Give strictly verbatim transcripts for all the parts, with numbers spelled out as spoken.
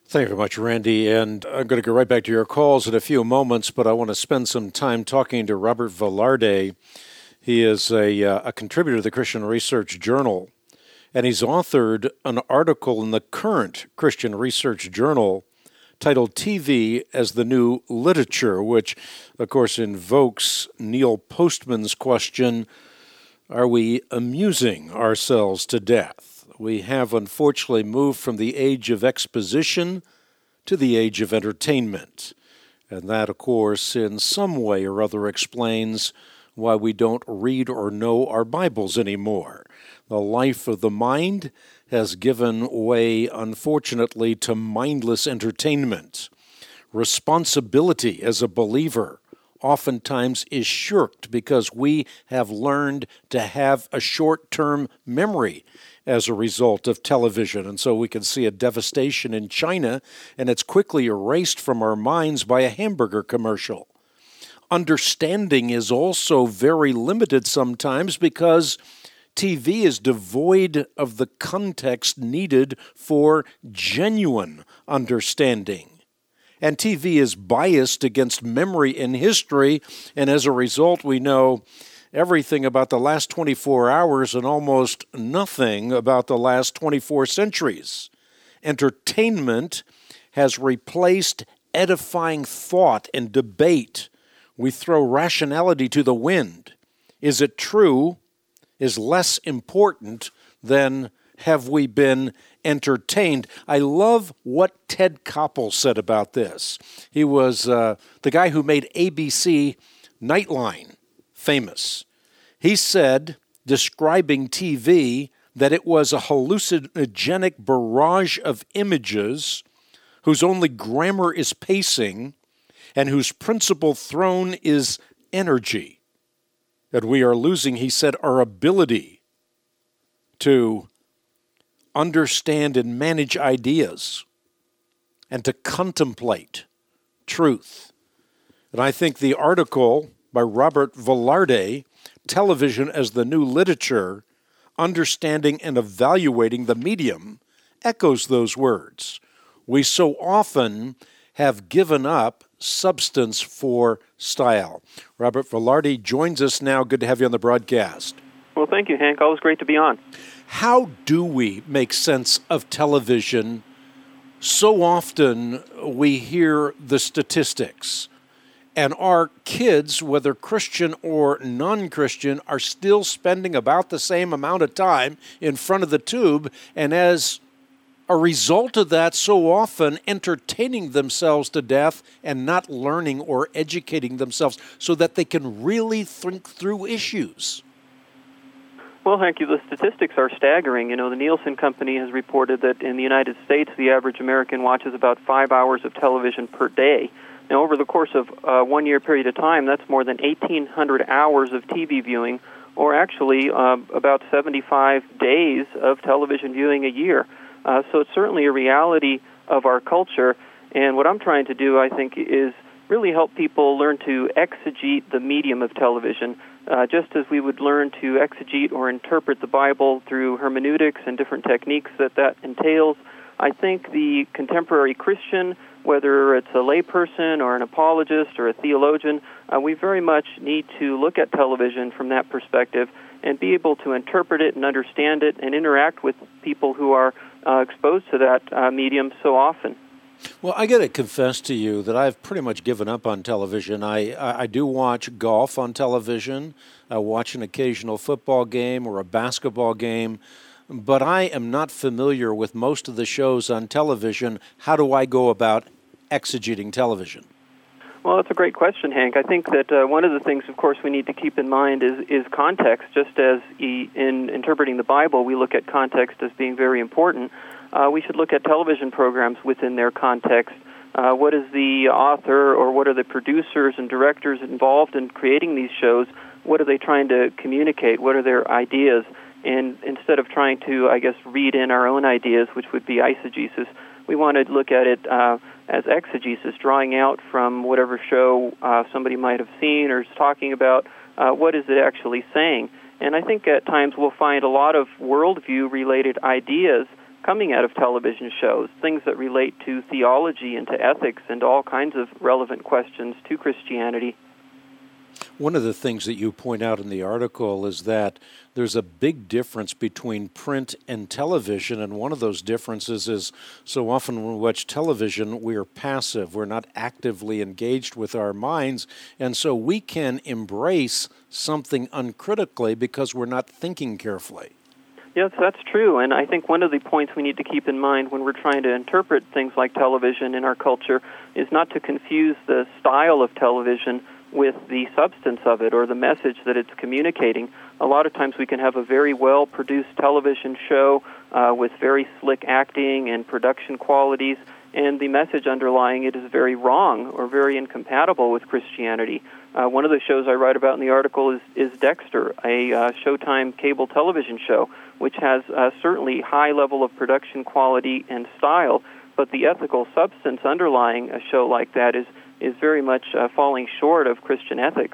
Thank you very much, Randy. And I'm going to go right back to your calls in a few moments, but I want to spend some time talking to Robert Velarde. He is a, uh, a contributor to the Christian Research Journal, and he's authored an article in the current Christian Research Journal titled T V as the New Literature, which, of course, invokes Neil Postman's question, are we amusing ourselves to death? We have unfortunately moved from the age of exposition to the age of entertainment. And that, of course, in some way or other explains why we don't read or know our Bibles anymore. The life of the mind has given way, unfortunately, to mindless entertainment. Responsibility as a believer oftentimes is shirked because we have learned to have a short-term memory as a result of television. And so we can see a devastation in China, and it's quickly erased from our minds by a hamburger commercial. Understanding is also very limited sometimes because T V is devoid of the context needed for genuine understanding. And T V is biased against memory and history, and as a result, we know everything about the last twenty-four hours and almost nothing about the last twenty-four centuries. Entertainment has replaced edifying thought and debate. We throw rationality to the wind. Is it true? Is less important than have we been entertained? I love what Ted Koppel said about this. He was uh, the guy who made A B C Nightline famous. He said, describing T V, that it was a hallucinogenic barrage of images whose only grammar is pacing and whose principal throne is energy. That we are losing, he said, our ability to understand and manage ideas and to contemplate truth. And I think the article by Robert Velarde, Television as the New Literature, Understanding and Evaluating the Medium, echoes those words. We so often have given up substance for style. Robert Velarde joins us now. Good to have you on the broadcast. Well, thank you, Hank. Always great to be on. How do we make sense of television? So often we hear the statistics, and our kids, whether Christian or non-Christian, are still spending about the same amount of time in front of the tube, and as a result of that, so often entertaining themselves to death and not learning or educating themselves so that they can really think through issues. Well, thank you. The statistics are staggering. You know, the Nielsen Company has reported that in the United States, the average American watches about five hours of television per day. Now, over the course of a one-year period of time, that's more than eighteen hundred hours of T V viewing, or actually uh, about seventy-five days of television viewing a year. Uh, so it's certainly a reality of our culture. And what I'm trying to do, I think, is really help people learn to exegete the medium of television, uh, just as we would learn to exegete or interpret the Bible through hermeneutics and different techniques that that entails. I think the contemporary Christian, whether it's a layperson or an apologist or a theologian, uh, we very much need to look at television from that perspective and be able to interpret it and understand it and interact with people who are uh, exposed to that uh, medium so often. Well, I got to confess to you that I've pretty much given up on television. I, I, I do watch golf on television. I watch an occasional football game or a basketball game, but I am not familiar with most of the shows on television. How do I go about exegeting television? Well, that's a great question, Hank. I think that uh, one of the things, of course, we need to keep in mind is, is context. Just as e- in interpreting the Bible, we look at context as being very important. Uh, we should look at television programs within their context. Uh, what is the author or what are the producers and directors involved in creating these shows? What are they trying to communicate? What are their ideas? And instead of trying to, I guess, read in our own ideas, which would be eisegesis, we want to look at it uh, as exegesis, drawing out from whatever show uh, somebody might have seen or is talking about, uh, what is it actually saying. And I think at times we'll find a lot of worldview-related ideas coming out of television shows, things that relate to theology and to ethics and all kinds of relevant questions to Christianity. One of the things that you point out in the article is that there's a big difference between print and television, and one of those differences is so often when we watch television, we are passive. We're not actively engaged with our minds, and so we can embrace something uncritically because we're not thinking carefully. Yes, that's true, and I think one of the points we need to keep in mind when we're trying to interpret things like television in our culture is not to confuse the style of television with the substance of it or the message that it's communicating. A lot of times we can have a very well-produced television show uh, with very slick acting and production qualities, and the message underlying it is very wrong or very incompatible with Christianity. Uh, one of the shows I write about in the article is, is Dexter, a uh, Showtime cable television show, which has uh, certainly high level of production quality and style, but the ethical substance underlying a show like that is is very much uh, falling short of Christian ethics.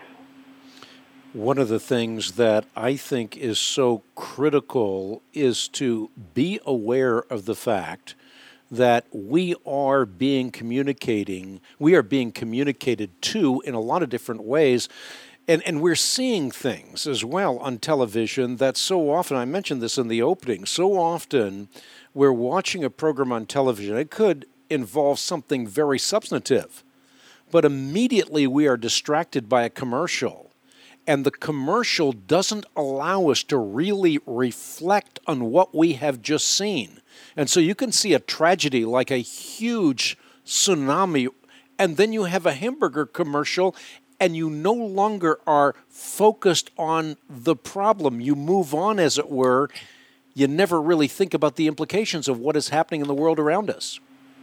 One of the things that I think is so critical is to be aware of the fact that we are being communicating, we are being communicated to in a lot of different ways, and, and we're seeing things as well on television that so often, I mentioned this in the opening, so often we're watching a program on television, it could involve something very substantive, but immediately we are distracted by a commercial, and the commercial doesn't allow us to really reflect on what we have just seen. And so you can see a tragedy like a huge tsunami, and then you have a hamburger commercial, and you no longer are focused on the problem. You move on, as it were. You never really think about the implications of what is happening in the world around us.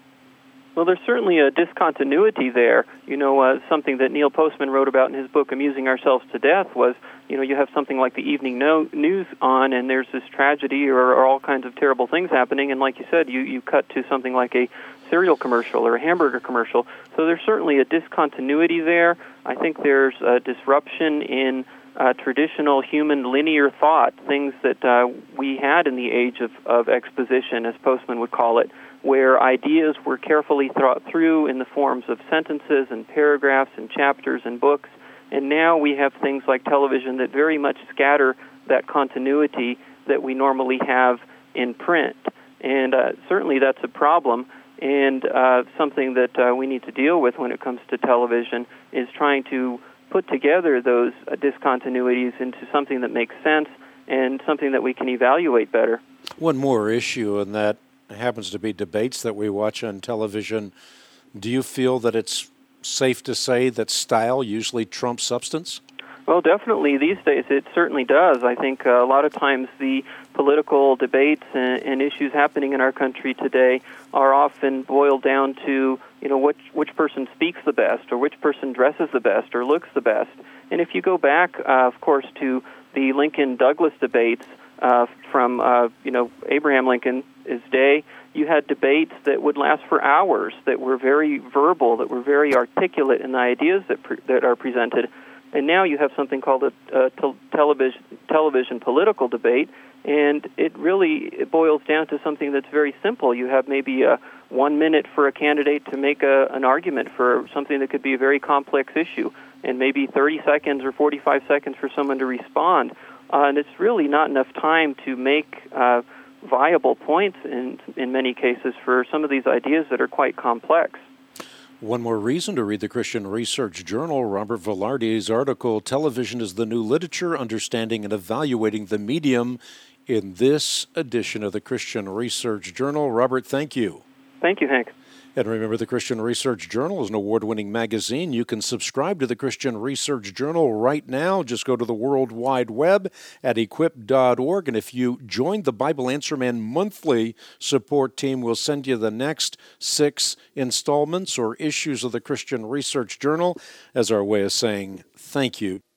Well, there's certainly a discontinuity there. You know, uh, something that Neil Postman wrote about in his book, Amusing Ourselves to Death, was, you know, you have something like the evening no- news on, and there's this tragedy or, or all kinds of terrible things happening, and like you said, you, you cut to something like a cereal commercial or a hamburger commercial. So there's certainly a discontinuity there. I think there's a disruption in uh, traditional human linear thought, things that uh, we had in the age of, of exposition, as Postman would call it, where ideas were carefully thought through in the forms of sentences and paragraphs and chapters and books. And now we have things like television that very much scatter that continuity that we normally have in print. And uh, certainly that's a problem, and uh, something that uh, we need to deal with when it comes to television is trying to put together those uh, discontinuities into something that makes sense and something that we can evaluate better. One more issue, and that happens to be debates that we watch on television. Do you feel that it's safe to say that style usually trumps substance? Well, definitely these days it certainly does. I think uh, a lot of times the political debates and, and issues happening in our country today are often boiled down to, you know, which which person speaks the best or which person dresses the best or looks the best. And if you go back, uh, of course, to the Lincoln-Douglas debates uh, from, uh, you know, Abraham Lincoln's day, you had debates that would last for hours, that were very verbal, that were very articulate in the ideas that pre- that are presented. And now you have something called a, a te- television television political debate, and it really it boils down to something that's very simple. You have maybe a one minute for a candidate to make a, an argument for something that could be a very complex issue, and maybe thirty seconds or forty-five seconds for someone to respond. Uh, and it's really not enough time to make uh, viable points in in many cases for some of these ideas that are quite complex. One more reason to read the Christian Research Journal, Robert Velarde's article, Television is the New Literature, Understanding and Evaluating the Medium, in this edition of the Christian Research Journal. Robert, thank you. Thank you, Hank. And remember, the Christian Research Journal is an award-winning magazine. You can subscribe to the Christian Research Journal right now. Just go to the World Wide Web at equip dot org. And if you join the Bible Answer Man monthly support team, we'll send you the next six installments or issues of the Christian Research Journal as our way of saying thank you.